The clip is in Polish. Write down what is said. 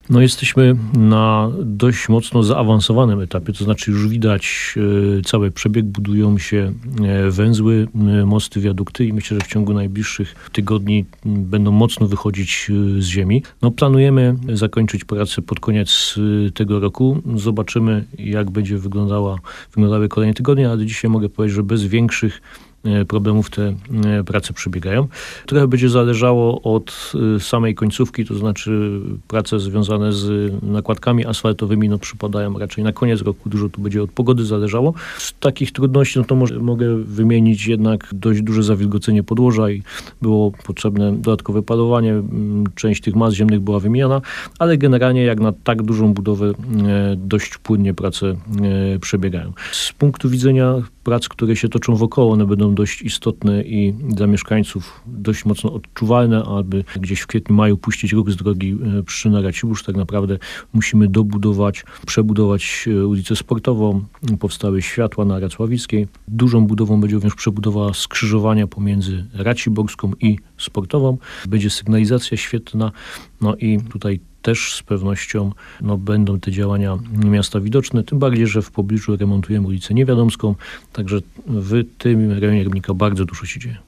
No jesteśmy na dość mocno zaawansowanym etapie, to znaczy już widać cały przebieg, budują się węzły, mosty, wiadukty i myślę, że w ciągu najbliższych tygodni będą mocno wychodzić z ziemi. No planujemy zakończyć pracę pod koniec tego roku. Zobaczymy, jak będzie wyglądały kolejne tygodnie, ale dzisiaj mogę powiedzieć, że bez większych problemów te prace przebiegają. Trochę będzie zależało od samej końcówki, to znaczy prace związane z nakładkami asfaltowymi przypadają raczej na koniec roku. Dużo tu będzie od pogody zależało. Z takich trudności to mogę wymienić jednak dość duże zawilgocenie podłoża i było potrzebne dodatkowe palowanie. Część tych mas ziemnych była wymieniana, ale generalnie jak na tak dużą budowę dość płynnie prace przebiegają. Z punktu widzenia prac, które się toczą wokoło, one będą dość istotne i dla mieszkańców dość mocno odczuwalne, aby gdzieś w kwietniu, maju puścić ruch z drogi Pszczyna-Racibórz. Tak naprawdę musimy przebudować ulicę Sportową. Powstały światła na Racławickiej. Dużą budową będzie również przebudowa skrzyżowania pomiędzy Raciborską i Sportową. Będzie sygnalizacja świetlna, i tutaj też z pewnością będą te działania miasta widoczne, tym bardziej, że w pobliżu remontujemy ulicę Niewiadomską, także w tym rejonie Rybnika bardzo dużo się dzieje.